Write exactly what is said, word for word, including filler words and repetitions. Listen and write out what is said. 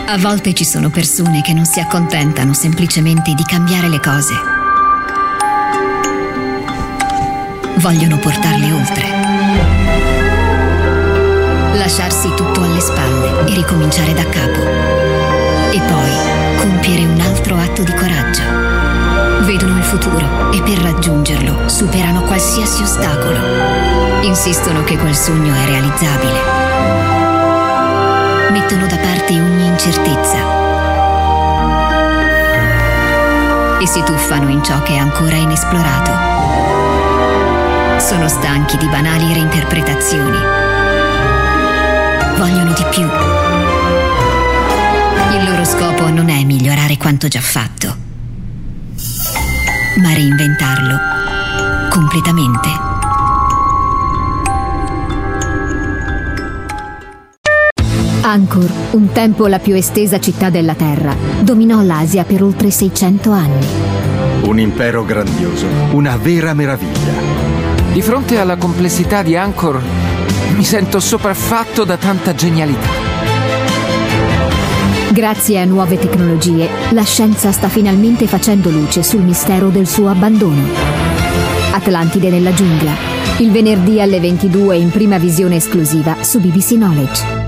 A volte ci sono persone che non si accontentano semplicemente di cambiare le cose. Vogliono portarle oltre. Lasciarsi tutto alle spalle e ricominciare da capo. E poi compiere un altro atto di coraggio. Vedono il futuro e per raggiungerlo superano qualsiasi ostacolo. Insistono che quel sogno è realizzabile. Mettono da parte ogni incertezza e si tuffano in ciò che è ancora inesplorato. Sono stanchi di banali reinterpretazioni. Vogliono di più. Il loro scopo non è migliorare quanto già fatto, ma reinventarlo completamente. Angkor, un tempo la più estesa città della Terra, dominò l'Asia per oltre seicento anni. Un impero grandioso, una vera meraviglia. Di fronte alla complessità di Angkor, mi sento sopraffatto da tanta genialità. Grazie a nuove tecnologie, la scienza sta finalmente facendo luce sul mistero del suo abbandono. Atlantide nella giungla, il venerdì alle ventidue in prima visione esclusiva su B B C Knowledge.